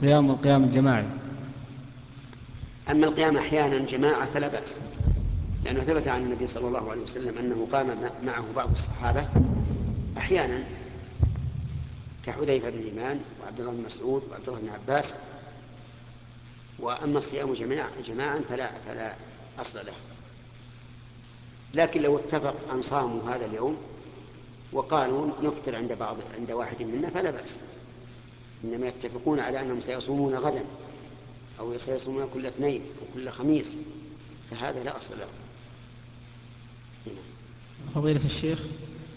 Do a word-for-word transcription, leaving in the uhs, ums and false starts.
الصيام والقيام الجماعي. أما القيام أحيانا جماعة فلا بأس، لأنه ثبت عن النبي صلى الله عليه وسلم أنه قام معه بعض الصحابة أحيانا كحذيفة بن اليمان وعبد الله بن مسعود وعبد الله بن عباس. وأما الصيام جماعة جماعا فلا فلا أصل له. لكن لو اتفق أن صاموا هذا اليوم وقالوا نفطر عند بعض عند واحد منا فلا بأس، إنما يتفقون على أنهم سيصومون غدا أو سيصومون كل اثنين أو كل خميس، فهذا لا أصل له. فضيلة الشيخ،